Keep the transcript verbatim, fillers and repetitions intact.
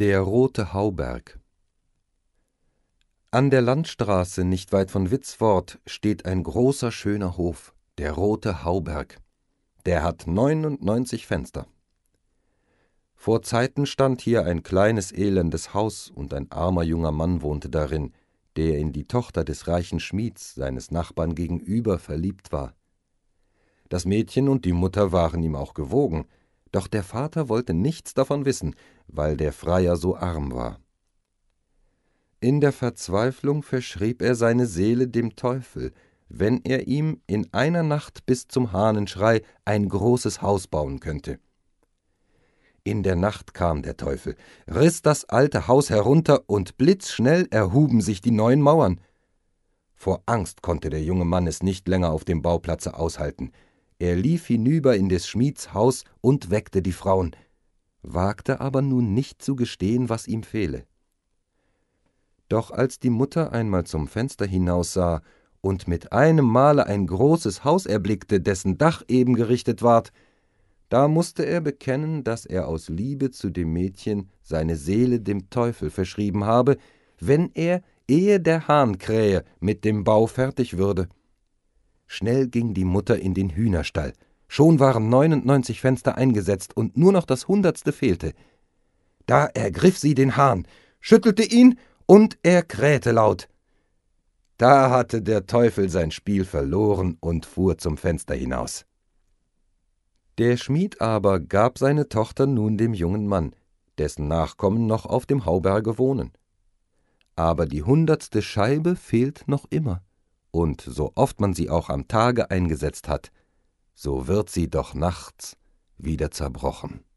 Der rote Hauberg. An der Landstraße, nicht weit von Witzwort, steht ein großer, schöner Hof, der rote Hauberg. Der hat neunundneunzig Fenster. Vor Zeiten stand hier ein kleines, elendes Haus, und ein armer junger Mann wohnte darin, der in die Tochter des reichen Schmieds, seines Nachbarn gegenüber, verliebt war. Das Mädchen und die Mutter waren ihm auch gewogen, doch der Vater wollte nichts davon wissen, weil der Freier so arm war. In der Verzweiflung verschrieb er seine Seele dem Teufel, wenn er ihm in einer Nacht bis zum Hahnenschrei ein großes Haus bauen könnte. In der Nacht kam der Teufel, riss das alte Haus herunter, und blitzschnell erhuben sich die neuen Mauern. Vor Angst konnte der junge Mann es nicht länger auf dem Bauplatze aushalten. Er lief hinüber in des Schmieds Haus und weckte die Frauen, wagte aber nun nicht zu gestehen, was ihm fehle. Doch als die Mutter einmal zum Fenster hinaussah und mit einem Male ein großes Haus erblickte, dessen Dach eben gerichtet ward, da mußte er bekennen, dass er aus Liebe zu dem Mädchen seine Seele dem Teufel verschrieben habe, wenn er, ehe der Hahn krähe, mit dem Bau fertig würde. Schnell ging die Mutter in den Hühnerstall. Schon waren neunundneunzig Fenster eingesetzt und nur noch das hundertste fehlte. Da ergriff sie den Hahn, schüttelte ihn, und er krähte laut. Da hatte der Teufel sein Spiel verloren und fuhr zum Fenster hinaus. Der Schmied aber gab seine Tochter nun dem jungen Mann, dessen Nachkommen noch auf dem Hauberge wohnen. Aber die hundertste Scheibe fehlt noch immer, und so oft man sie auch am Tage eingesetzt hat, so wird sie doch nachts wieder zerbrochen.